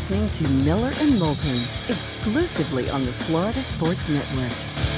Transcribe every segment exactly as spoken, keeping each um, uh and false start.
listening to Miller and Moulton, exclusively on the Florida Sports Network.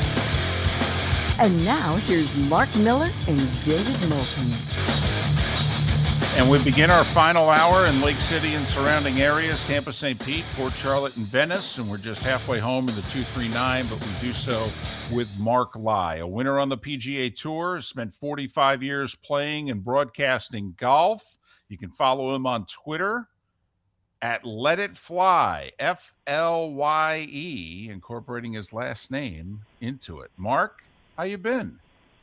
And now, here's Mark Miller and David Moulton. And we begin our final hour in Lake City and surrounding areas, Tampa, Saint Pete, Port Charlotte, and Venice. And we're just halfway home in the two three nine, but we do so with Mark Lai, a winner on the P G A Tour, spent forty-five years playing and broadcasting golf. You can follow him on Twitter at Let It Fly, F L Y E, incorporating his last name into it. Mark, how you been?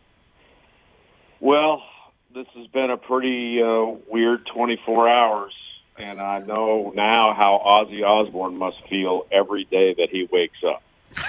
Well, this has been a pretty uh, weird twenty-four hours, and I know now how Ozzy Osbourne must feel every day that he wakes up.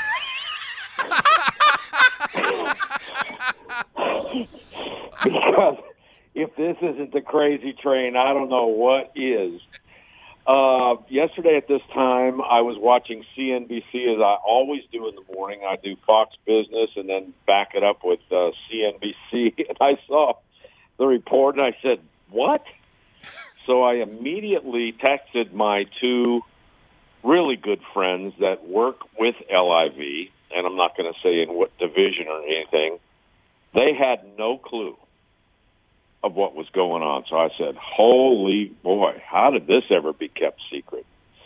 Because if this isn't the crazy train, I don't know what is. Uh, yesterday at this time, I was watching C N B C, as I always do in the morning. I do Fox Business and then back it up with uh, C N B C, and I saw the report, and I said, what? So I immediately texted my two really good friends that work with L I V, and I'm not going to say in what division or anything. They had no clue of what was going on. So I said, holy boy, how did this ever be kept secret?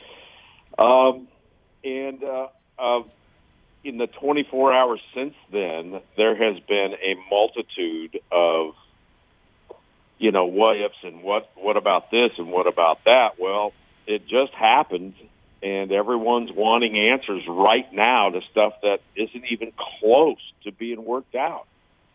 Um, and uh, uh, in the twenty-four hours since then, there has been a multitude of, you know, what ifs and what, what about this and what about that? Well, it just happened, and everyone's wanting answers right now to stuff that isn't even close to being worked out.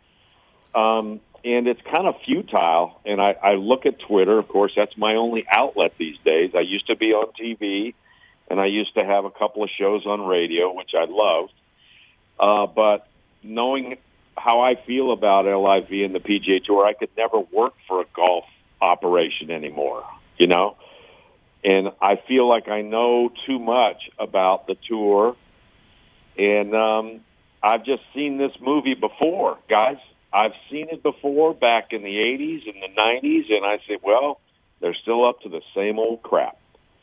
Um, and it's kind of futile, and I, I look at Twitter. Of course, that's my only outlet these days. I used to be on T V, and I used to have a couple of shows on radio, which I loved. Uh, but knowing how I feel about L I V and the P G A Tour, I could never work for a golf operation anymore, you know? And I feel like I know too much about the tour, and um, I've just seen this movie before, guys. I've seen it before back in the eighties and the nineties, and I said, well, they're still up to the same old crap.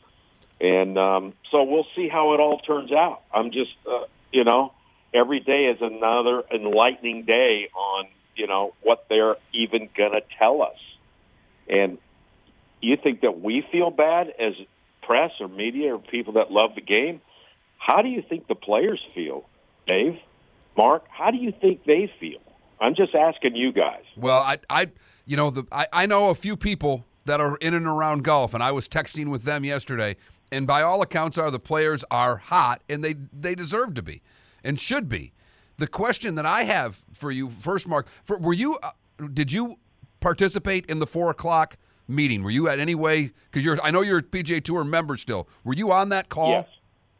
And um, so we'll see how it all turns out. I'm just, uh, you know, every day is another enlightening day on, you know, what they're even going to tell us. And you think that we feel bad as press or media or people that love the game? How do you think the players feel, Dave? Mark, how do you think they feel? I'm just asking you guys. Well, I, I you know, the I, I know a few people that are in and around golf, and I was texting with them yesterday, and by all accounts are the players are hot, and they, they deserve to be and should be. The question that I have for you, first, Mark, for, were you, uh, did you participate in the four o'clock meeting? Were you at any way, because you're, I know you're a P G A Tour member still. Were you on that call? Yes.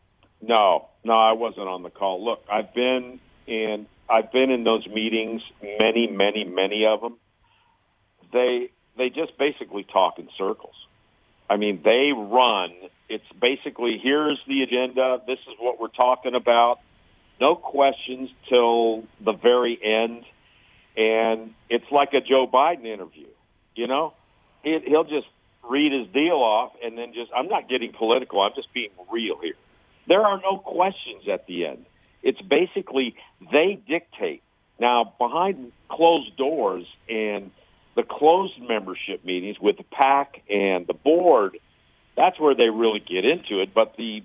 No, no, I wasn't on the call. Look, I've been in, I've been in those meetings, many, many, many of them. They, they just basically talk in circles. I mean, they run. It's basically, here's the agenda. This is what we're talking about. No questions till the very end. And it's like a Joe Biden interview, you know? He, he'll just read his deal off and then just, I'm not getting political. I'm just being real here. There are no questions at the end. It's basically they dictate. Now, behind closed doors and the closed membership meetings with the PAC and the board, that's where they really get into it. But the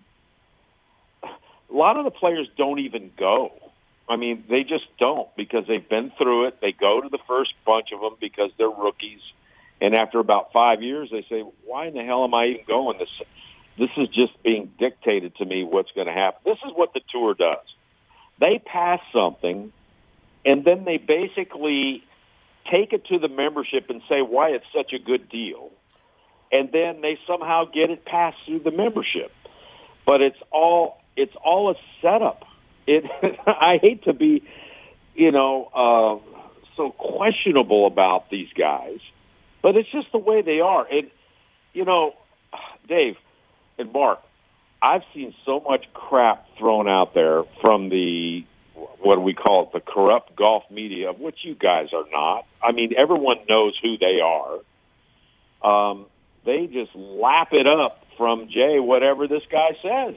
a lot of the players don't even go. I mean, they just don't because they've been through it. They go to the first bunch of them because they're rookies. And after about five years, they say, why in the hell am I even going? This, this is just being dictated to me what's going to happen. This is what the tour does. They pass something, and then they basically take it to the membership and say why it's such a good deal. And then they somehow get it passed through the membership. But it's all it's all a setup. It I hate to be, you know, uh, so questionable about these guys, but it's just the way they are. And, you know, Dave and Mark, I've seen so much crap thrown out there from the, what do we call it, the corrupt golf media, of which you guys are not. I mean, everyone knows who they are. Um, they just lap it up from Jay whatever this guy says.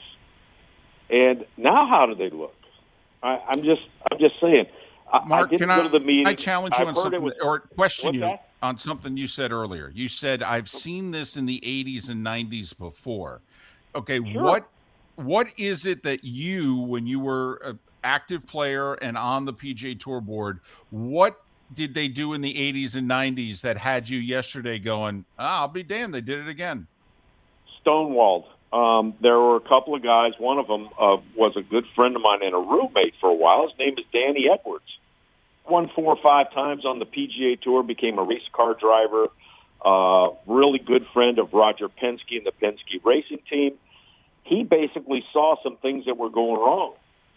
And now how do they look? I, I'm just I'm just saying. I, Mark, I didn't can go to the meeting. I challenge you I've on heard something, it was, or question what's you that? on something you said earlier. You said, I've seen this in the eighties and nineties before. Okay, Sure. what what is it that you, when you were an active player and on the P G A Tour board, what did they do in the eighties and nineties that had you yesterday going, ah, I'll be damned, they did it again? Stonewalled. Um, there were a couple of guys. One of them uh, was a good friend of mine and a roommate for a while. His name is Danny Edwards. Won four or five times on the P G A Tour, became a race car driver, uh, really good friend of Roger Penske and the Penske racing team. He basically saw some things that were going wrong.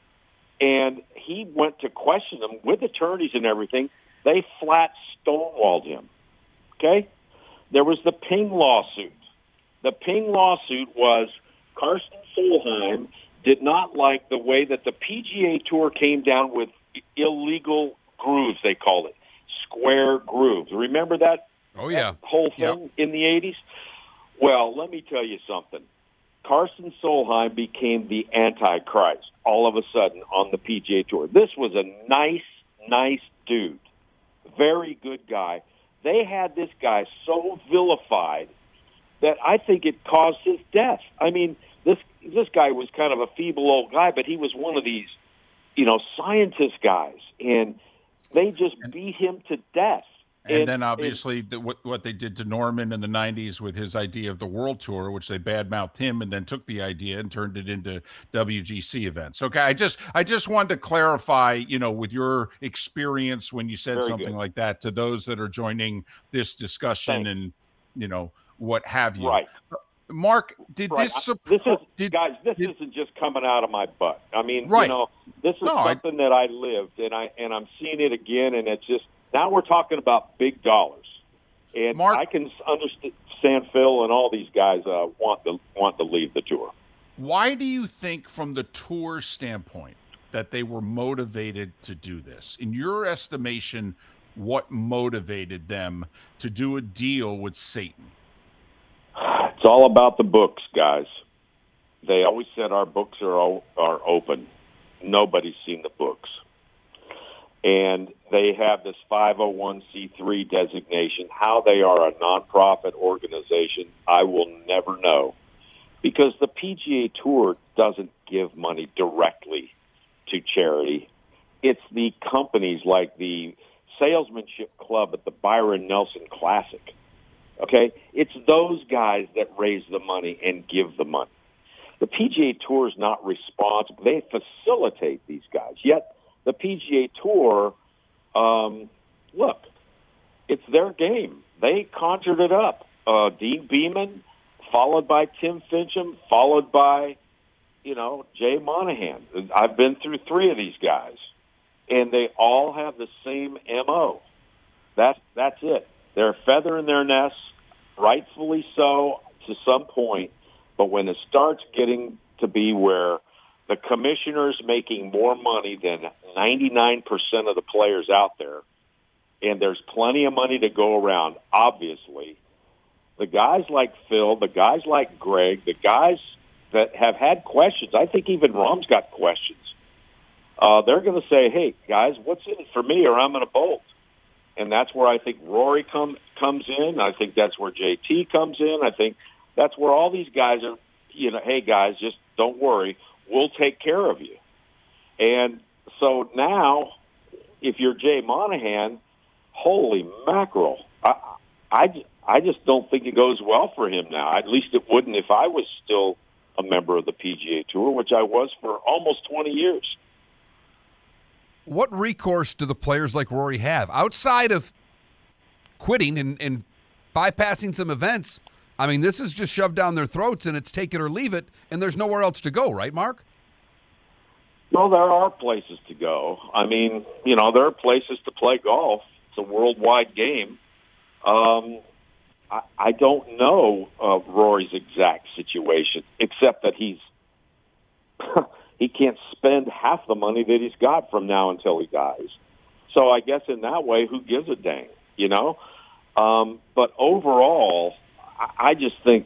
And he went to question them with attorneys and everything. They flat stonewalled him. Okay? There was the Ping lawsuit. The Ping lawsuit was Karsten Solheim did not like the way that the P G A Tour came down with illegal grooves, they called it, square grooves. Remember that, Oh, yeah. that whole thing Yep. in the eighties? Well, let me tell you something. Karsten Solheim became the Antichrist all of a sudden on the P G A Tour. This was a nice, nice dude. Very good guy. They had this guy so vilified that I think it caused his death. I mean, this this guy was kind of a feeble old guy, but he was one of these, you know, scientist guys, and they just beat him to death. And, And- then obviously the, what what they did to Norman in the nineties with his idea of the World Tour, which they badmouthed him and then took the idea and turned it into W G C events. Okay, I just I just wanted to clarify, you know, with your experience when you said Very something good. like that to those that are joining this discussion Thanks. and, you know, what have you. Right. Mark, did Right. this I- sup- this is did, guys. This did- isn't just coming out of my butt. I mean, Right. you know, this is No, I- something that I lived, and I and I'm seeing it again, and it's just now we're talking about big dollars, and Mark- I can understand Phil and all these guys uh, want to want to leave the tour. Why do you think, from the tour standpoint, that they were motivated to do this? In your estimation, what motivated them to do a deal with Satan? It's all about the books, guys. They always said our books are o- are open. Nobody's seen the books. And they have this five oh one c three designation. How they are a nonprofit organization, I will never know. Because the P G A Tour doesn't give money directly to charity. It's the companies like the Salesmanship Club at the Byron Nelson Classic. Okay? It's those guys that raise the money and give the money. The P G A Tour is not responsible. They facilitate these guys. Yet the P G A Tour, um, look, it's their game. They conjured it up. Uh, Dean Beeman, followed by Tim Fincham, followed by, you know, Jay Monahan. I've been through three of these guys, and they all have the same M O. That's, that's it. They're a feather in their nest, rightfully so to some point, but when it starts getting to be where the commissioner's making more money than ninety-nine percent of the players out there, and there's plenty of money to go around, obviously, the guys like Phil, the guys like Greg, the guys that have had questions, I think even Rom's got questions, uh, they're going to say, hey, guys, what's in it for me, or I'm going to bolt. And that's where I think Rory come, comes in. I think that's where J T comes in. I think that's where all these guys are, you know, hey, guys, just don't worry. We'll take care of you. And so now, if you're Jay Monahan, holy mackerel. I, I, I just don't think it goes well for him now. At least it wouldn't if I was still a member of the P G A Tour, which I was for almost twenty years. What recourse do the players like Rory have outside of quitting and, and bypassing some events? I mean, this is just shoved down their throats, and it's take it or leave it, and there's nowhere else to go, right, Mark? Well, there are places to go. I mean, you know, there are places to play golf. It's a worldwide game. Um, I, I don't know uh, Rory's exact situation, except that he's he can't spend half the money that he's got from now until he dies. So I guess in that way, who gives a dang, you know? Um, but overall, I, I just think that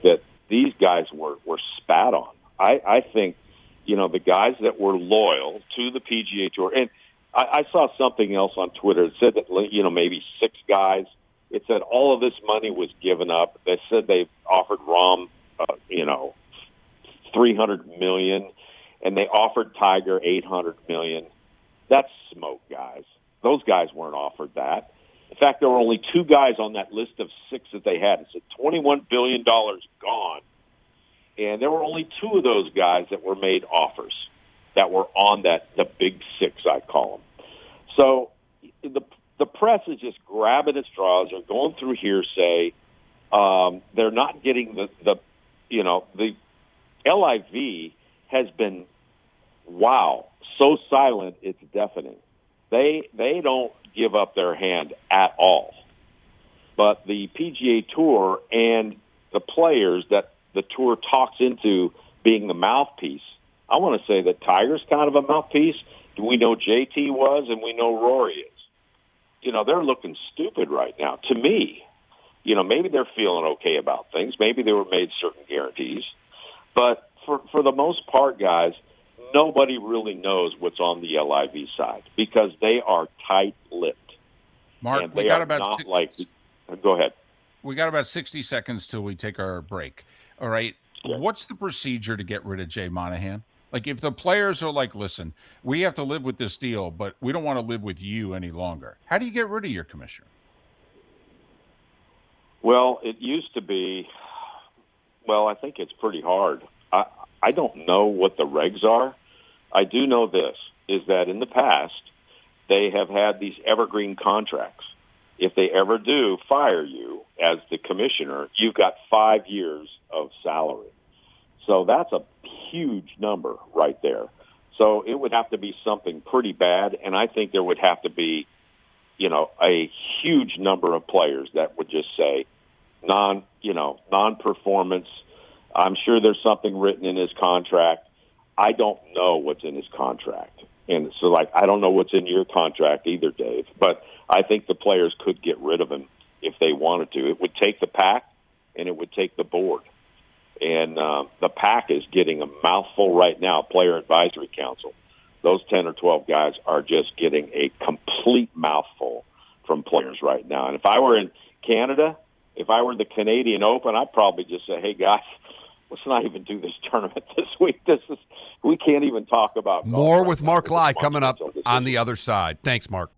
these guys were, were spat on. I, I think, you know, the guys that were loyal to the P G A Tour, and I, I saw something else on Twitter. It said that, you know, maybe six guys. It said all of this money was given up. They said they offered Rahm, uh, you know, three hundred million dollars, and they offered Tiger eight hundred million dollars. That's smoke, guys. Those guys weren't offered that. In fact, there were only two guys on that list of six that they had. It said twenty-one billion dollars gone. And there were only two of those guys that were made offers that were on that, the big six, I call them. So the the press is just grabbing at straws. They're going through hearsay. Um, they're not getting the, the, you know, the L I V has been, wow, so silent it's deafening. They they don't give up their hand at all. But the P G A Tour and the players that the tour talks into being the mouthpiece, I want to say that Tiger's kind of a mouthpiece. We know J T was, and we know Rory is. You know, they're looking stupid right now, to me. You know, maybe they're feeling okay about things. Maybe they were made certain guarantees. But for, for the most part, guys, nobody really knows what's on the L I V side because they are tight-lipped. Mark, and we they got are about not six, like. Go ahead. We got about sixty seconds till we take our break. All right. Yeah. What's the procedure to get rid of Jay Monahan? Like, if the players are like, listen, we have to live with this deal, but we don't want to live with you any longer. How do you get rid of your commissioner? Well, it used to be, well, I think it's pretty hard. I, I don't know what the regs are. I do know this, is that in the past, they have had these evergreen contracts. If they ever do fire you as the commissioner, you've got five years of salary. So that's a huge number right there. So it would have to be something pretty bad, and I think there would have to be, you know, a huge number of players that would just say non, you know, non-performance. I'm sure there's something written in his contract. I don't know what's in his contract. And so, like, I don't know what's in your contract either, Dave. But I think the players could get rid of him if they wanted to. It would take the pack, and it would take the board. And uh, the pack is getting a mouthful right now, Player Advisory Council. Those ten or twelve guys are just getting a complete mouthful from players right now. And if I were in Canada, if I were the Canadian Open, I'd probably just say, hey, guys, let's not even do this tournament this week. This is we can't even talk about golf more right with now. Mark It's Lai a coming up monumental on the decision. other side. Thanks, Mark.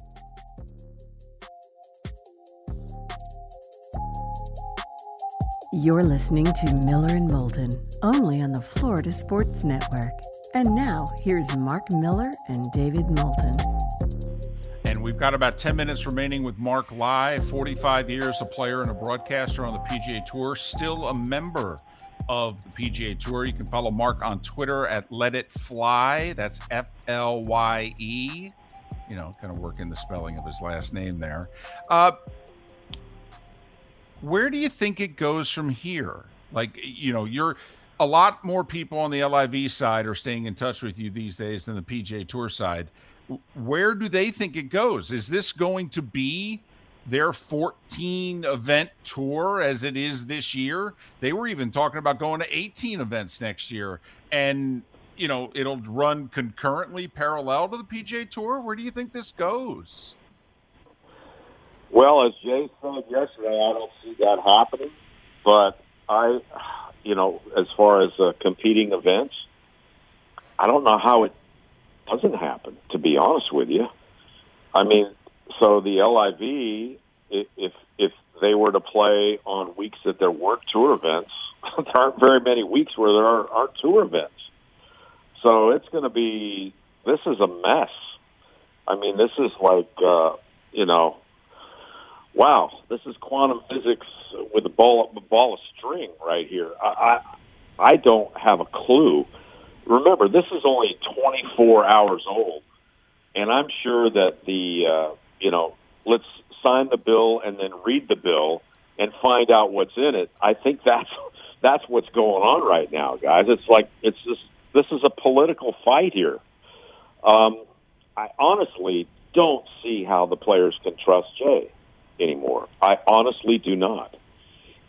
You're listening to Miller and Moulton, only on the Florida Sports Network. And now, here's Mark Miller and David Moulton. And we've got about ten minutes remaining with Mark Lai, forty-five years, a player and a broadcaster on the P G A Tour, still a member of the P G A Tour. You can follow Mark on Twitter at Let It Fly. That's F L Y E. You know, kind of working the spelling of his last name there. Uh, where do you think it goes from here? Like, you know, you're a lot more people on the L I V side are staying in touch with you these days than the P G A Tour side. Where do they think it goes? Is this going to be their fourteen event tour as it is this year? They were even talking about going to eighteen events next year, and you know, it'll run concurrently parallel to the P G A Tour. Where do you think this goes? Well, as Jay said yesterday, I don't see that happening. But I, you know, as far as uh, competing events, I don't know how it doesn't happen, to be honest with you. I mean, so the L I V, if if they were to play on weeks that there weren't tour events, there aren't very many weeks where there are, aren't tour events. So it's going to be, this is a mess. I mean, this is like, uh, you know, wow, this is quantum physics with a ball, a ball of string right here. I, I, I don't have a clue. Remember, this is only twenty-four hours old, and I'm sure that the, uh, you know, let's sign the bill and then read the bill and find out what's in it. I think that's that's what's going on right now, guys. It's like it's just, this is a political fight here. Um, I honestly don't see how the players can trust Jay anymore. I honestly do not.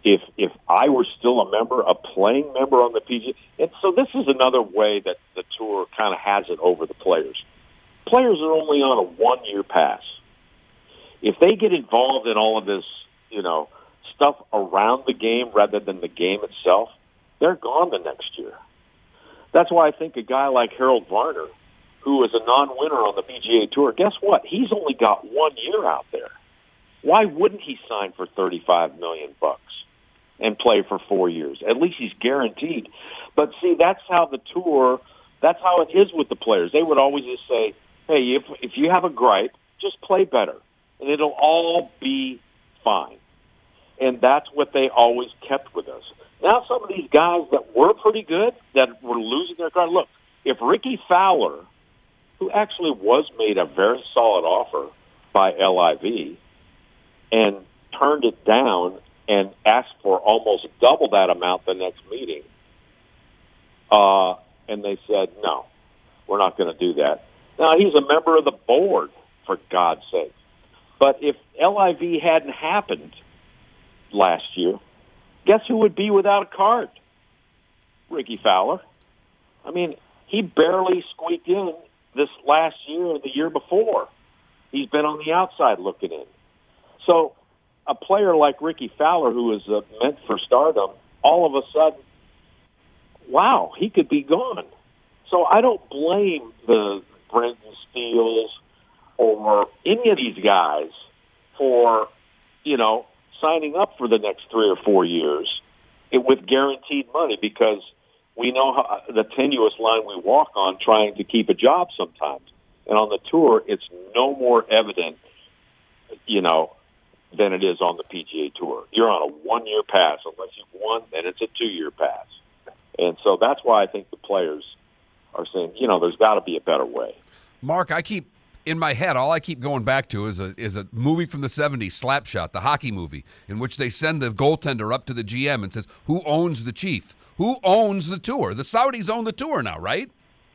if if I were still a member, a playing member on the P G A. And so this is another way that the tour kind of has it over the players. Players are only on a one-year pass. If they get involved in all of this, you know, stuff around the game rather than the game itself, they're gone the next year. That's why I think a guy like Harold Varner, who is a non-winner on the P G A Tour, guess what? He's only got one year out there. Why wouldn't he sign for thirty-five million bucks and play for four years? At least he's guaranteed. But see, that's how the tour, that's how it is with the players. They would always just say, hey, if if you have a gripe, just play better, and it'll all be fine. And that's what they always kept with us. Now some of these guys that were pretty good, that were losing their card, look, if Ricky Fowler, who actually was made a very solid offer by L I V, and turned it down and asked for almost double that amount the next meeting, uh, and they said, no, we're not going to do that. Now, he's a member of the board, for God's sake. But if L I V hadn't happened last year, guess who would be without a card? Ricky Fowler. I mean, he barely squeaked in this last year and the year before. He's been on the outside looking in. So a player like Ricky Fowler, who is uh, meant for stardom, all of a sudden, wow, he could be gone. So I don't blame the Brenton Steeles or any of these guys for, you know, signing up for the next three or four years with guaranteed money, because we know how, the tenuous line we walk on trying to keep a job sometimes. And on the tour, it's no more evident, you know, than it is on the P G A Tour. You're on a one-year pass. Unless you've won, then it's a two-year pass. And so that's why I think the players are saying, you know, there's got to be a better way. Mark, I keep, in my head, all I keep going back to is a is a movie from the seventies, Slapshot, the hockey movie, in which they send the goaltender up to the G M and says, who owns the chief? Who owns the tour? The Saudis own the tour now, right?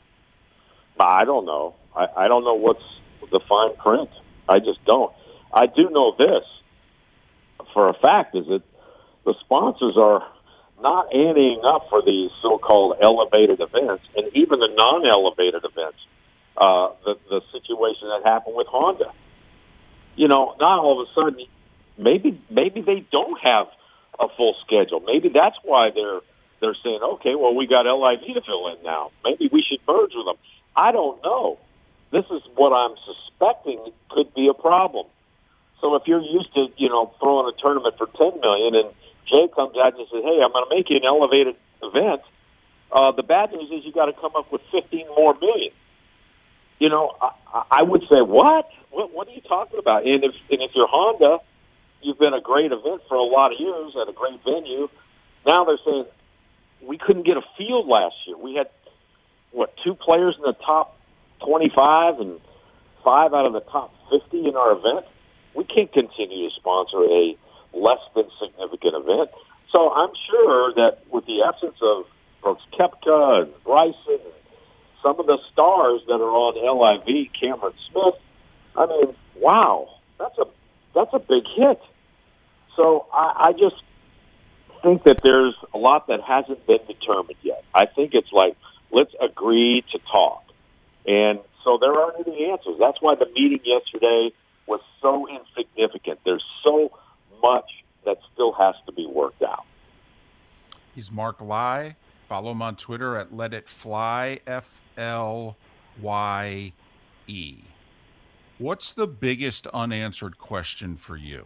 I don't know. I, I don't know what's the fine print. I just don't. I do know this for a fact, is that the sponsors are not anteing up for these so-called elevated events, and even the non-elevated events. Uh, the, the situation that happened with Honda. You know, not all of a sudden, maybe maybe they don't have a full schedule. Maybe that's why they're they're saying, okay, well, we got L I V to fill in now. Maybe we should merge with them. I don't know. This is what I'm suspecting could be a problem. So if you're used to, you know, throwing a tournament for ten million dollars and Jay comes out and says, hey, I'm going to make you an elevated event, uh, the bad news is you got to come up with fifteen more million. You know, I, I would say, what? what? What are you talking about? And if and if you're Honda, you've been a great event for a lot of years at a great venue. Now they're saying, we couldn't get a field last year. We had, what, two players in the top twenty-five and five out of the top fifty in our event? We can't continue to sponsor a less than significant event. So I'm sure that with the absence of Brooks Koepka and Bryson and some of the stars that are on L I V, Cameron Smith, I mean, wow, that's a that's a big hit. So I, I just think that there's a lot that hasn't been determined yet. I think it's like, let's agree to talk. And so there aren't any answers. That's why the meeting yesterday was so insignificant. There's so much that still has to be worked out. He's Mark Lye. Follow him on Twitter at Let It Fly, F L Y E. What's the biggest unanswered question for you?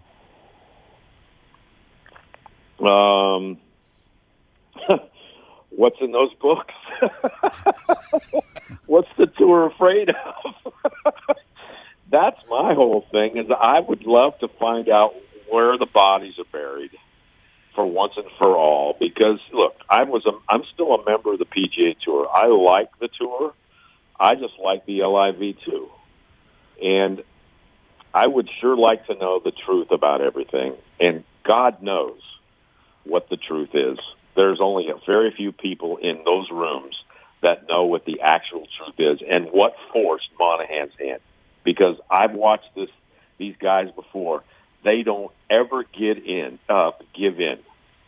Um, what's in those books? What's the tour afraid of? That's my whole thing, is I would love to find out where the bodies are buried for once and for all. Because, look, I was a, I'm still a member of the P G A Tour. I like the tour. I just like the L I V too. And I would sure like to know the truth about everything. And God knows what the truth is. There's only a very few people in those rooms that know what the actual truth is and what forced Monahan's hand. Because I've watched this these guys before. They don't ever get in, uh, give in.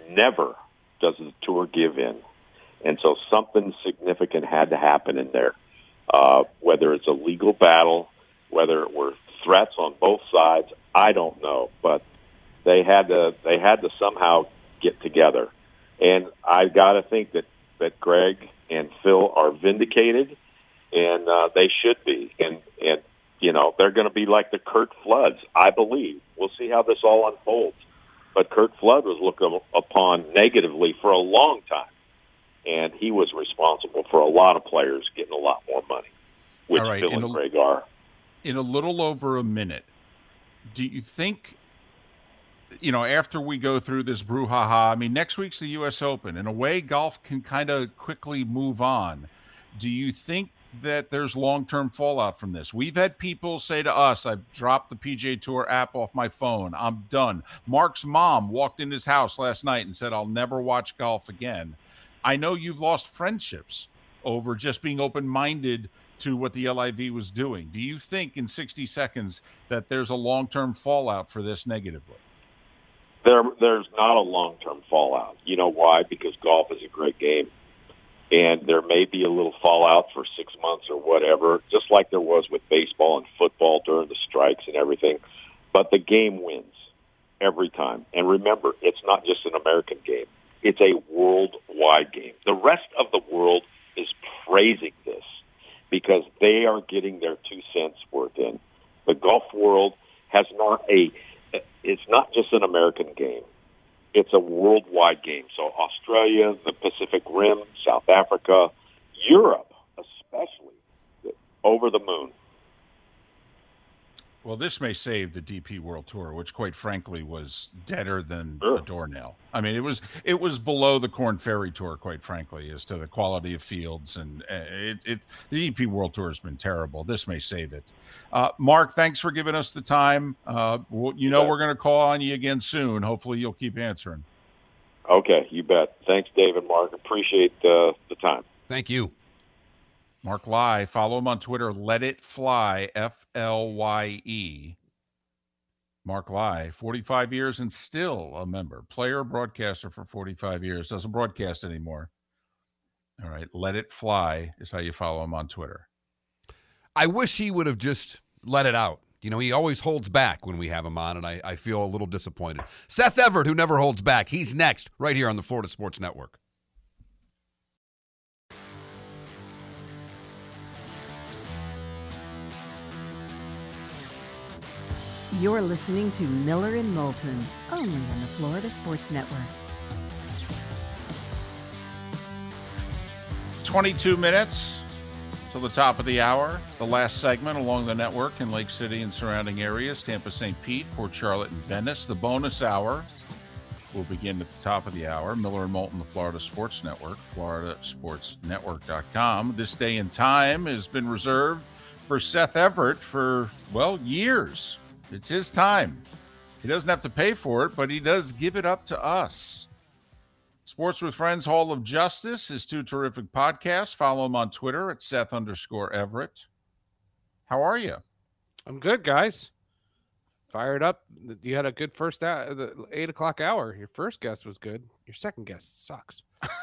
never does the tour give in. And so something significant had to happen in there, uh, whether it's a legal battle, whether it were threats on both sides, I don't know. But they had to they had to somehow get together. And I got to think that, that Greg and Phil are vindicated, and uh, they should be. And, and you know, they're going to be like the Curt Floods, I believe. We'll see how this all unfolds. But Curt Flood was looked upon negatively for a long time, and he was responsible for a lot of players getting a lot more money, which all right, Phil and a, Greg are. In a little over a minute, do you think, you know, after we go through this brouhaha, I mean, next week's the U S Open. In a way, golf can kind of quickly move on. Do you think that there's long-term fallout from this? We've had people say to us, I've dropped the P G A Tour app off my phone. I'm done. Mark's mom walked in his house last night and said, I'll never watch golf again. I know you've lost friendships over just being open-minded to what the L I V was doing. Do you think in sixty seconds that there's a long-term fallout for this negatively? There, there's not a long-term fallout. You know why? Because golf is a great game. And there may be a little fallout for six months or whatever, just like there was with baseball and football during the strikes and everything. But the game wins every time. And remember, it's not just an American game. It's a worldwide game. The rest of the world is praising this because they are getting their two cents worth in. The golf world has not a, it's not just an American game. It's a worldwide game. So Australia, the Pacific Rim, South Africa, Europe especially, over the moon. Well, this may save the D P World Tour, which quite frankly was deader than Sure. a doornail. I mean, it was it was below the Corn Ferry Tour, quite frankly, as to the quality of fields. And uh, it, it the D P World Tour has been terrible. This may save it. Uh, Mark, thanks for giving us the time. Uh, we'll, you know bet. we're going to call on you again soon. Hopefully you'll keep answering. Okay, you bet. Thanks, David, Mark. Appreciate uh, the time. Thank you. Mark Lye, follow him on Twitter, Let It Fly, F L Y E. Mark Lye, forty-five years and still a member. Player, broadcaster for forty-five years. Doesn't broadcast anymore. All right, Let It Fly is how you follow him on Twitter. I wish he would have just let it out. You know, he always holds back when we have him on, and I, I feel a little disappointed. Seth Everett, who never holds back. He's next, right here on the Florida Sports Network. You're listening to Miller and Moulton, only on the Florida Sports Network. twenty-two minutes till the top of the hour. The last segment along the network in Lake City and surrounding areas, Tampa, Saint Pete, Port Charlotte, and Venice. The bonus hour will begin at the top of the hour. Miller and Moulton, the Florida Sports Network, florida sports network dot com. This day and time has been reserved for Seth Everett for, well, years. It's his time. He doesn't have to pay for it, but he does give it up to us. Sports with Friends Hall of Justice is two terrific podcasts. Follow him on Twitter at Seth underscore Everett. How are you? I'm good, guys. Fired up. You had a good first hour, the eight o'clock hour. Your first guest was good. Your second guest sucks.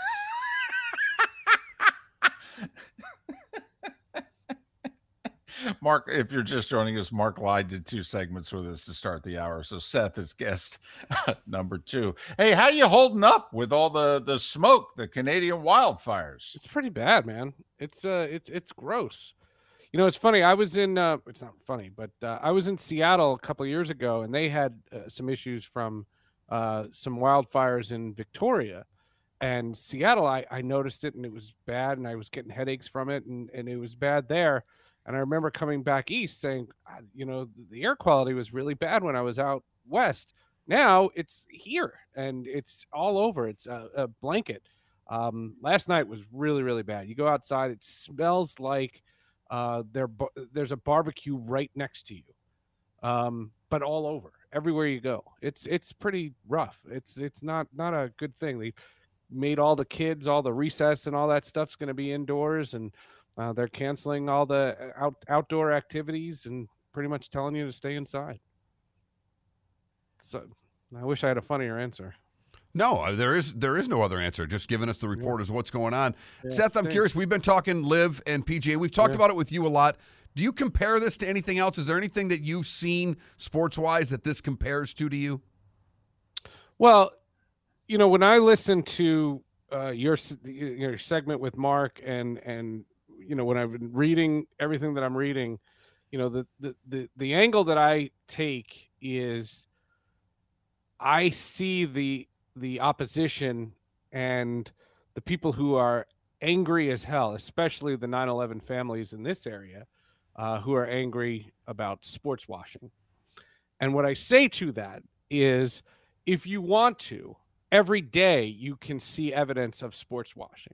Mark, if you're just joining us, Mark Lye did two segments with us to start the hour. So Seth is guest number two. Hey, how you holding up with all the, the smoke, the Canadian wildfires? It's pretty bad, man. It's uh, it's it's gross. You know, it's funny. I was in. Uh, it's not funny, but uh, I was in Seattle a couple of years ago, and they had uh, some issues from uh, some wildfires in Victoria. And Seattle, I, I noticed it, and it was bad, and I was getting headaches from it, and, and it was bad there. And I remember coming back east saying, you know, the air quality was really bad when I was out west. Now it's here and it's all over. It's a, a blanket. Um, last night was really, really bad. You go outside, it smells like uh, there, there's a barbecue right next to you, um, but all over, everywhere you go. It's it's pretty rough. It's it's not not a good thing. They made all the kids, all the recess and all that stuff's going to be indoors, and Uh, they're canceling all the out, outdoor activities and pretty much telling you to stay inside. So I wish I had a funnier answer. No, there is there is no other answer. Just giving us the report Yeah. as what's going on. Yeah, Seth, I'm stinks. curious. We've been talking Live and P G A. We've talked Yeah. about it with you a lot. Do you compare this to anything else? Is there anything that you've seen sports-wise that this compares to to you? Well, you know, when I listen to uh, your s- your segment with Mark, and and you know, when I've been reading everything that I'm reading, you know, the the the, the angle that I take is I see the the opposition and the people who are angry as hell, especially the nine eleven families in this area, uh, who are angry about sports washing. And what I say to that is, if you want to, every day you can see evidence of sports washing.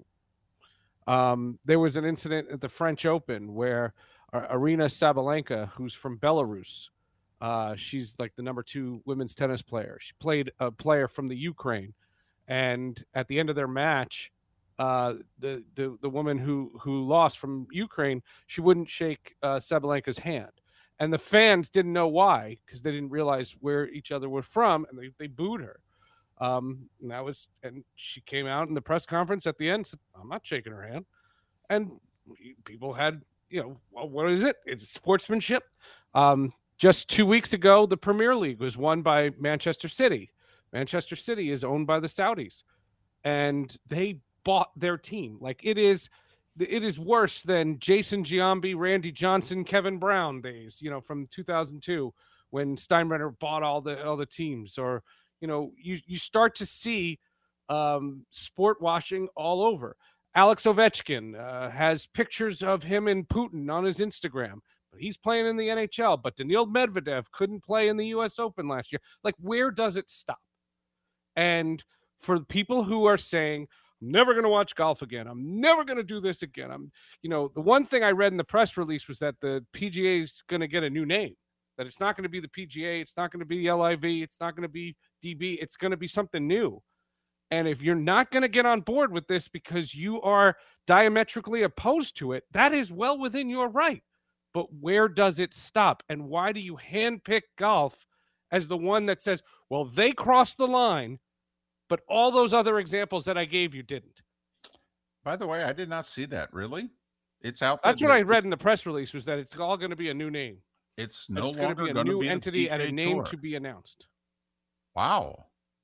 Um, there was an incident at the French Open where uh, Arina Sabalenka, who's from Belarus, uh, she's like the number two women's tennis player. She played a player from the Ukraine, and at the end of their match, uh, the the the woman who who lost from Ukraine, she wouldn't shake uh, Sabalenka's hand, and the fans didn't know why, because they didn't realize where each other were from, and they they booed her. Um, and that was, and she came out in the press conference at the end, said, "I'm not shaking her hand," and people had, you know, well, what is it? It's sportsmanship. Um, just two weeks ago, the Premier League was won by Manchester City. Manchester City is owned by the Saudis, and they bought their team. Like, it is, it is worse than Jason Giambi, Randy Johnson, Kevin Brown days, you know, from two thousand two when Steinbrenner bought all the all the teams. Or, you know, you you start to see um, sport washing all over. Alex Ovechkin uh, has pictures of him and Putin on his Instagram. But he's playing in the N H L. But Daniil Medvedev couldn't play in the U S Open last year. Like, where does it stop? And for people who are saying, I'm never going to watch golf again, I'm never going to do this again, I'm, you know, the one thing I read in the press release was that the P G A is going to get a new name, that it's not going to be the P G A, it's not going to be L I V, it's not going to be D B, it's going to be something new. And if you're not going to get on board with this because you are diametrically opposed to it, that is well within your right. But where does it stop? And why do you handpick golf as the one that says, well, they crossed the line, but all those other examples that I gave you didn't? By the way, I did not see that. Really? It's out there. That's what I read in the press release, was that it's all going to be a new name. It's no it's going to longer be a new be entity and a name Tour. to be announced. Wow.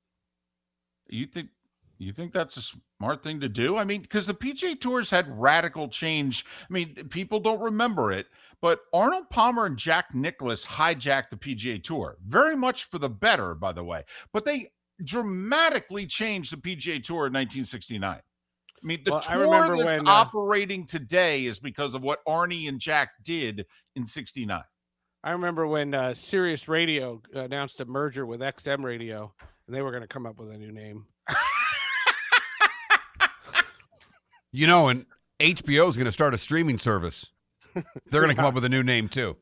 You think you think that's a smart thing to do? I mean, because the P G A Tours had radical change. I mean, people don't remember it, but Arnold Palmer and Jack Nicklaus hijacked the P G A Tour, very much for the better, by the way. But they dramatically changed the P G A Tour in nineteen sixty-nine. I mean, the Well, I tour remember that's when, uh, operating today is because of what Arnie and Jack did in sixty-nine. I remember when uh, Sirius Radio announced a merger with X M Radio, and they were going to come up with a new name. You know, and H B O is going to start a streaming service. They're going to come up with a new name, too.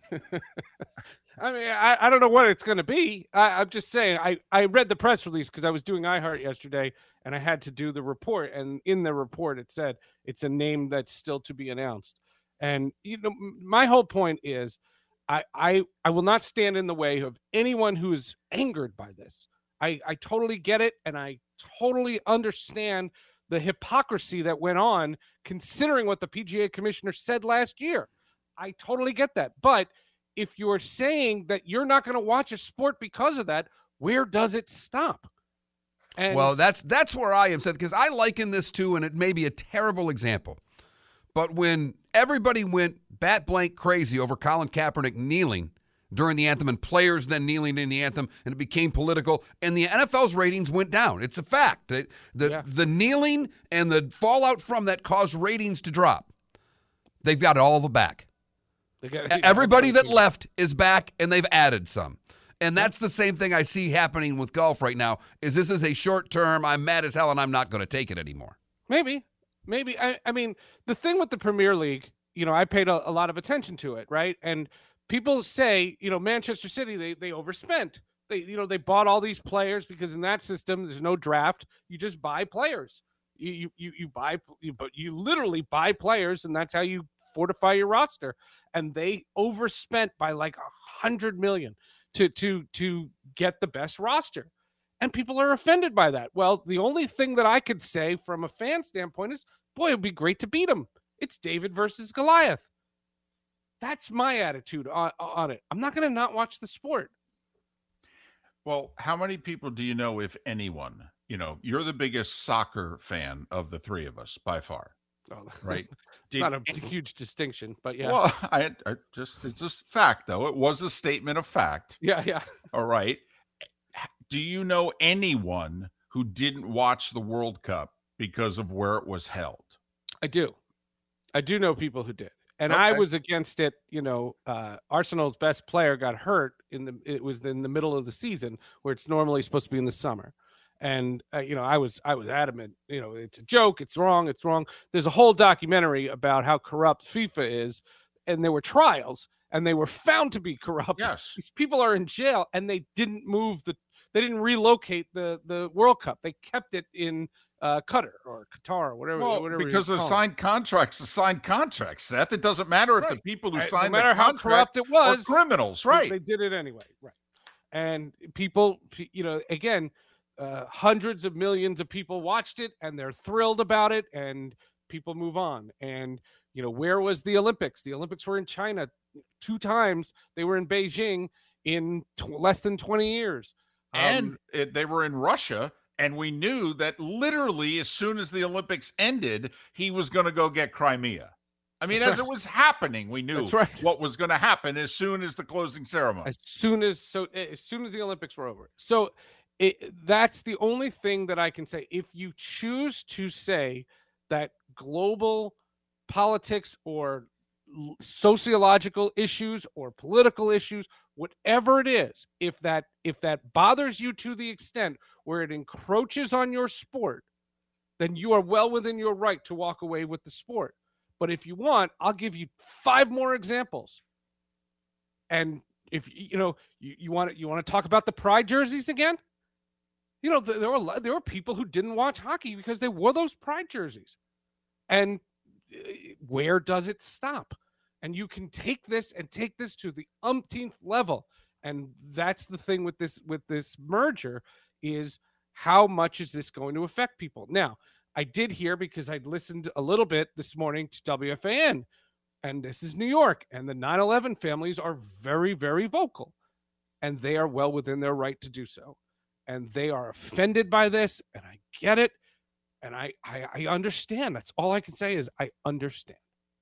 I mean, I, I don't know what it's going to be. I, I'm just saying, I, I read the press release because I was doing iHeart yesterday, and I had to do the report. And in the report, it said it's a name that's still to be announced. And, you know, my whole point is I, I, I will not stand in the way of anyone who is angered by this. I, I totally get it, and I totally understand the hypocrisy that went on, considering what the P G A commissioner said last year. I totally get that. But if you're saying that you're not going to watch a sport because of that, where does it stop? And well, that's that's where I am, Seth, because I liken this to, and it may be a terrible example, but when everybody went bat blank crazy over Colin Kaepernick kneeling during the anthem and players then kneeling in the anthem, and it became political, and the N F L's ratings went down. It's a fact. The, the, Yeah. the kneeling and the fallout from that caused ratings to drop. They've got all the back. they got- Everybody that left is back, and they've added some. And that's the same thing I see happening with golf right now, is this is a short term, I'm mad as hell, and I'm not going to take it anymore. Maybe, maybe. I, I mean, the thing with the Premier League, you know, I paid a, a lot of attention to it, right? And people say, you know, Manchester City, they they overspent. They, you know, they bought all these players because in that system, there's no draft. You just buy players. You you you, you buy, you, but you literally buy players, and that's how you fortify your roster. And they overspent by like a hundred million to to to get the best roster. and people are offended by that. Well, the only thing that I could say from a fan standpoint is, boy, it'd be great to beat him. It's David versus Goliath. That's my attitude on, on it. I'm not going to not watch the sport. Well, how many people do you know, if anyone? You know, you're the biggest soccer fan of the three of us by far, oh, right? It's Did, not a huge distinction, but yeah. Well, I, I just, it's a fact, though. It was a statement of fact. Yeah, yeah. All right. Do you know anyone who didn't watch the World Cup because of where it was held? I do. I do know people who did. And Okay. I was against it. You know, uh, Arsenal's best player got hurt in the, it was in the middle of the season where it's normally supposed to be in the summer. And, uh, you know, I was, I was adamant, you know, it's a joke. It's wrong. It's wrong. There's a whole documentary about how corrupt FIFA is. And there were trials and they were found to be corrupt. Yes. These people are in jail and they didn't move the, they didn't relocate the, the World Cup. They kept it in Uh, Qatar or Qatar or whatever. Well, whatever because of signed contracts, the signed contracts, Seth. It doesn't matter if Right. the people who Right. signed no matter the how contract corrupt it was, are criminals, they- right? They did it anyway, right? And people, you know, again, uh, hundreds of millions of people watched it, and they're thrilled about it, and people move on. And you know, where was the Olympics? The Olympics were in China two times. They were in Beijing in tw- less than twenty years, And Um, it, they were in Russia. And we knew that literally as soon as the Olympics ended, he was going to go get Crimea. I mean, That's as right. it was happening, we knew That's right. what was going to happen as soon as the closing ceremony. as soon as so as soon as the Olympics were over. So it, that's the only thing that I can say. If you choose to say that global politics or l- sociological issues or political issues, whatever it is, if that if that bothers you to the extent where it encroaches on your sport, then you are well within your right to walk away with the sport. But if you want, I'll give you five more examples. And if you know you, you want to you want to talk about the pride jerseys again, you know th- there were there were people who didn't watch hockey because they wore those pride jerseys. And uh, where does it stop? And you can take this and take this to the umpteenth level. And that's the thing with this with this merger is how much is this going to affect people? Now, I did hear because I'd listened a little bit this morning to W F A N, and this is New York, and the nine eleven families are very, very vocal, and they are well within their right to do so. And they are offended by this, and I get it, and I, I, I understand. That's all I can say is I understand.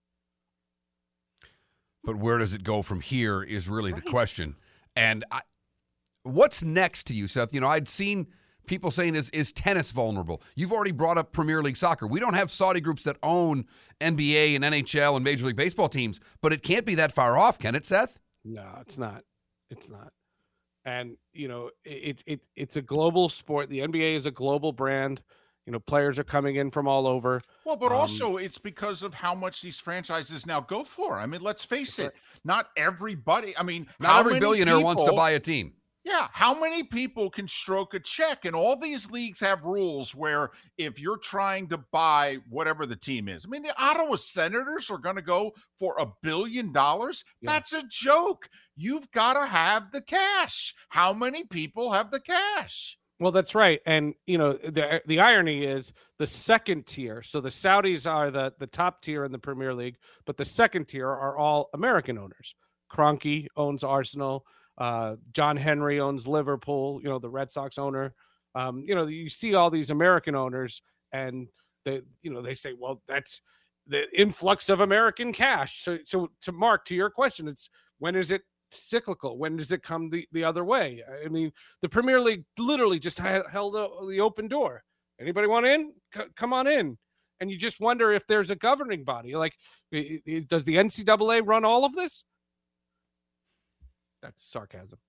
But where does it go from here is really Right. the question. And I, what's next to you, Seth? You know, I'd seen people saying, is, is tennis vulnerable? You've already brought up Premier League soccer. We don't have Saudi groups that own N B A and N H L and Major League Baseball teams, but it can't be that far off, can it, Seth? No, it's not. It's not. And, you know, it, it it's a global sport. The N B A is a global brand. You know, players are coming in from all over. Well, but Um, also it's because of how much these franchises now go for. I mean, let's face That's it, not everybody. I mean, Not how every many billionaire wants to people- buy a team. Yeah, how many people can stroke a check? And all these leagues have rules where if you're trying to buy whatever the team is, I mean, the Ottawa Senators are going to go for a billion dollars. Yeah. That's a joke. You've got to have the cash. How many people have the cash? Well, that's right. And, you know, the the irony is the second tier. So the Saudis are the, the top tier in the Premier League, but the second tier are all American owners. Kroenke owns Arsenal. Uh, John Henry owns Liverpool, you know, the Red Sox owner. Um, you know, you see all these American owners and they, you know, they say, well, that's the influx of American cash. So, so to Mark, to your question, it's when is it cyclical? When does it come the, the other way? I mean, the Premier League literally just had, held a, the open door. Anybody want in? C- come on in. And you just wonder if there's a governing body. Like, i- i- does the N C double A run all of this? That's sarcasm.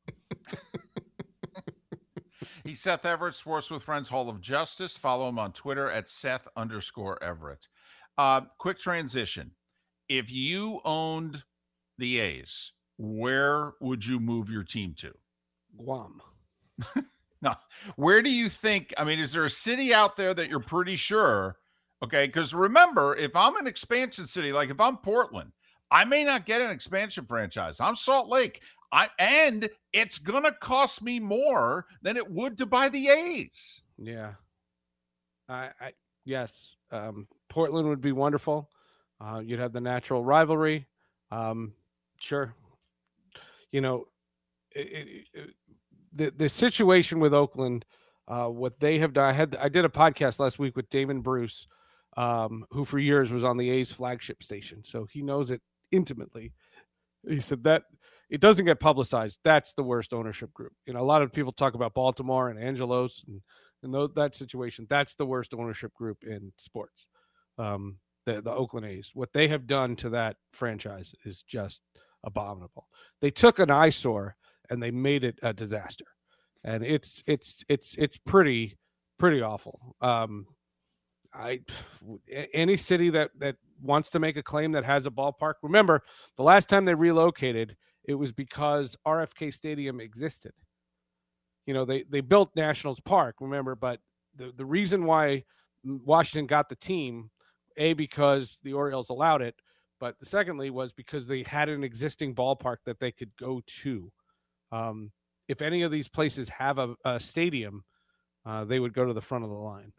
He's Seth Everett, Sports with Friends Hall of Justice. Follow him on Twitter at Seth underscore Everett. Uh, quick transition. If you owned the A's, where would you move your team to? Guam. Now, where do you think, I mean, is there a city out there that you're pretty sure? Okay, because remember, if I'm an expansion city, like if I'm Portland, I may not get an expansion franchise. I'm Salt Lake. I and it's going to cost me more than it would to buy the A's. Yeah. I, I yes. Um, Portland would be wonderful. Uh, you'd have the natural rivalry. Um, sure. You know, it, it, it, the the situation with Oakland, uh, what they have done. I had I did a podcast last week with Damon Bruce, um, who for years was on the A's flagship station, so he knows it intimately. He said that it doesn't get publicized. That's the worst ownership group. You know, a lot of people talk about Baltimore and Angelos and and th- that situation. That's the worst ownership group in sports. Um, the the Oakland A's. What they have done to that franchise is just abominable. They took an eyesore and they made it a disaster, and it's it's it's it's pretty pretty awful. Um, I any city that that wants to make a claim that has a ballpark. Remember, the last time they relocated, it was because R F K Stadium existed. You know, they they built Nationals Park. Remember, but the the reason why Washington got the team, A, because the Orioles allowed it, but the secondly was because they had an existing ballpark that they could go to. Um, if any of these places have a, a stadium, uh, they would go to the front of the line.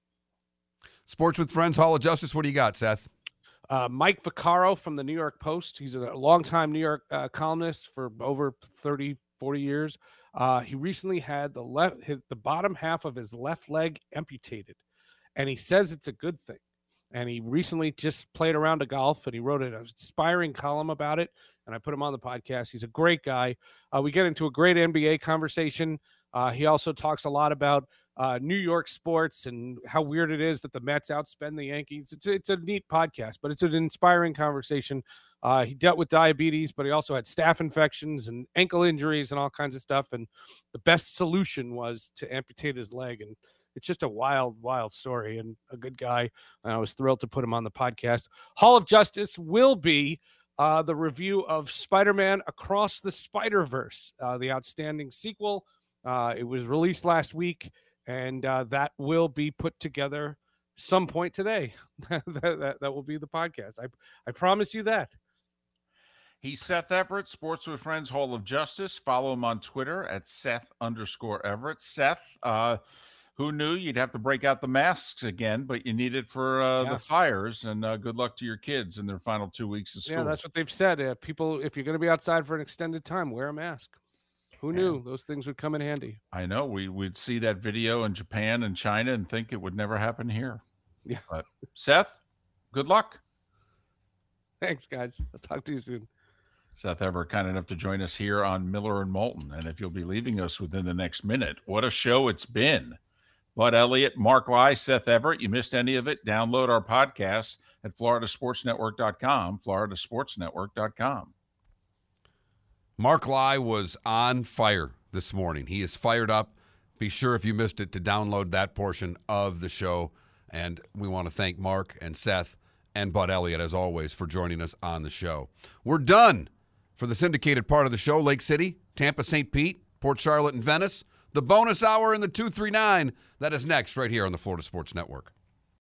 Sports with Friends, Hall of Justice. What do you got, Seth? Uh, Mike Vaccaro from the New York Post. He's a longtime New York uh, columnist for over thirty, forty years. Uh, he recently had the left, his, the bottom half of his left leg amputated, and he says it's a good thing. And he recently just played around to golf, and he wrote an inspiring column about it, and I put him on the podcast. He's a great guy. Uh, we get into a great N B A conversation. Uh, he also talks a lot about uh, New York sports and how weird it is that the Mets outspend the Yankees. It's, it's a neat podcast, but it's an inspiring conversation. Uh, he dealt with diabetes, but he also had staph infections and ankle injuries and all kinds of stuff. And the best solution was to amputate his leg. And it's just a wild, wild story and a good guy. And I was thrilled to put him on the podcast. Hall of Justice will be uh, the review of Spider-Man Across the Spider-Verse, uh, the outstanding sequel. Uh, it was released last week, and uh, that will be put together some point today. that, that, that will be the podcast. I, I promise you that. He's Seth Everett, Sports with Friends, Hall of Justice. Follow him on Twitter at Seth underscore Everett. Seth, uh, who knew you'd have to break out the masks again, but you need it for uh, Yeah. the fires, and uh, good luck to your kids in their final two weeks of school. Yeah, that's what they've said. Uh, people, if you're going to be outside for an extended time, wear a mask. Who knew Yeah. those things would come in handy? I know. We, we'd see that video in Japan and China and think it would never happen here. Yeah. But Seth, good luck. Thanks, guys. I'll talk to you soon. Seth Everett, kind enough to join us here on Miller and Moulton. And if you'll be leaving us within the next minute, what a show it's been. Bud Elliott, Mark Lai, Seth Everett. You missed any of it? Download our podcast at florida sports network dot com, florida sports network dot com. Mark Lai was on fire this morning. He is fired up. Be sure, if you missed it, to download that portion of the show. And we want to thank Mark and Seth and Bud Elliott, as always, for joining us on the show. We're done for the syndicated part of the show. Lake City, Tampa, Saint Pete, Port Charlotte, and Venice. The bonus hour in the two three nine. That is next right here on the Florida Sports Network.